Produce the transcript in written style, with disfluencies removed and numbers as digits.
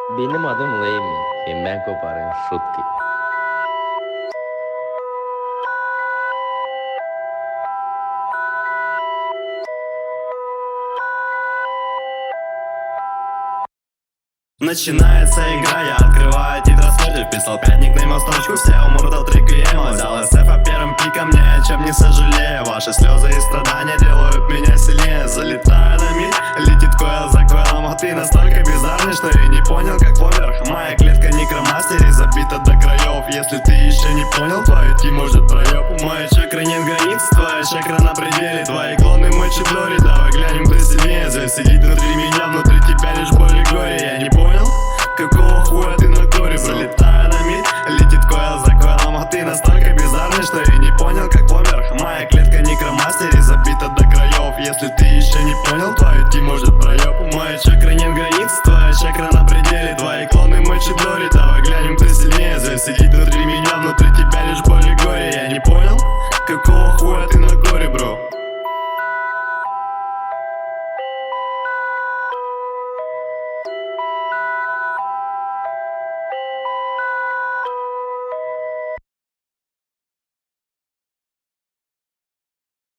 Benim adım Leymi. Ben koparın şutki. Начинается игра, я открываю тетрадь, вписал 5 никнеймов строчку, все умрут от реквиема. Взял СФ первым пиком, ни о чем не сожалею. Ваши слезы и страдания делают меня сильнее. Залетаю на мид, летит койл за койлом, а ты настолько bizarный, что я не понял, как поверх. Моя клетка некромастери забита до краев. Если ты еще не понял, твой идти может проеб. Моя чакра нет границ, твоя чакра на пределе. Твои клоны мой чудори, давай глянем, кто сильнее. Зверь сидит внутри меня, внутри тебя лишь боль и горе. Я не понял, какого хуя ты на коре? Залетаю на мид, летит койл за койлом, а ты настолько bizarный, что я не понял, как поверх. Моя клетка некромастери забита до краев. Если ты еще не понял, твой идти может проеб. Моя чакра нет границ, твоя чакра на пределе. Твои клоны мой чудори, давай глянем, кто сильнее. Зверь сидит